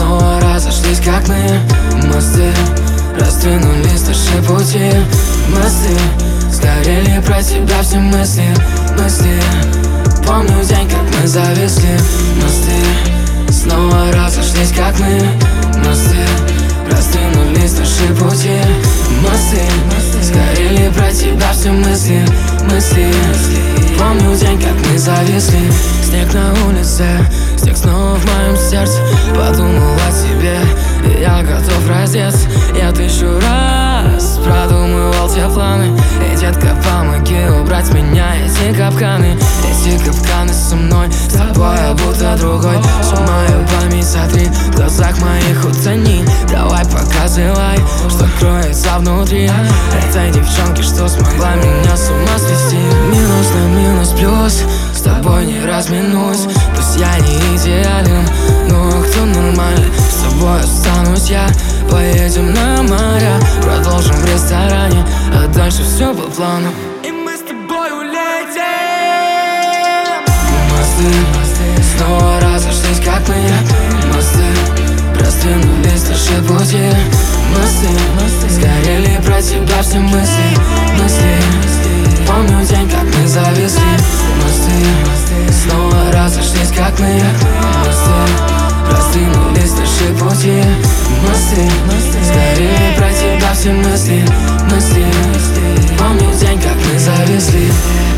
снова разошлись, как мы. Мосты раздвинулись, наши пути. Мосты сгорели, про тебя все мысли. Помню день, как мы зависли. Мосты снова разошлись, как мы. Мосты раздвинулись, наши пути. Мосты сгорели, про тебя все мысли. Помню день, как мы зависли. Снег на улице, снег снова в моем сердце. Подумал о тебе, и я готов раздеться. Я тысячу раз продумывал те планы. И, детка, помоги убрать меня, эти капканы. Эти капканы со мной, с тобой я будто другой. Всю мою память сотри, в глазах моих утони. Давай показывай, что кроется внутри этой девчонки, что смогла меня с ума свести. Минус на минус плюс, с тобой не разминусь. Пусть я не идеален, но кто нормальный? С тобой останусь я. Поедем на моря, продолжим в ресторане, а дальше все по плану. И мы с тобой улетим. Мосты снова разошлись, как мы. Мосты раздвинулись, наши пути. Мосты сгорели, про тебя все мысли. Помню день, как мы зависли. Мосты снова разошлись, как мы. Мосты раздвинулись, наши пути. Мосты сгорели, про тебя все мысли. Помню день, как мы зависли.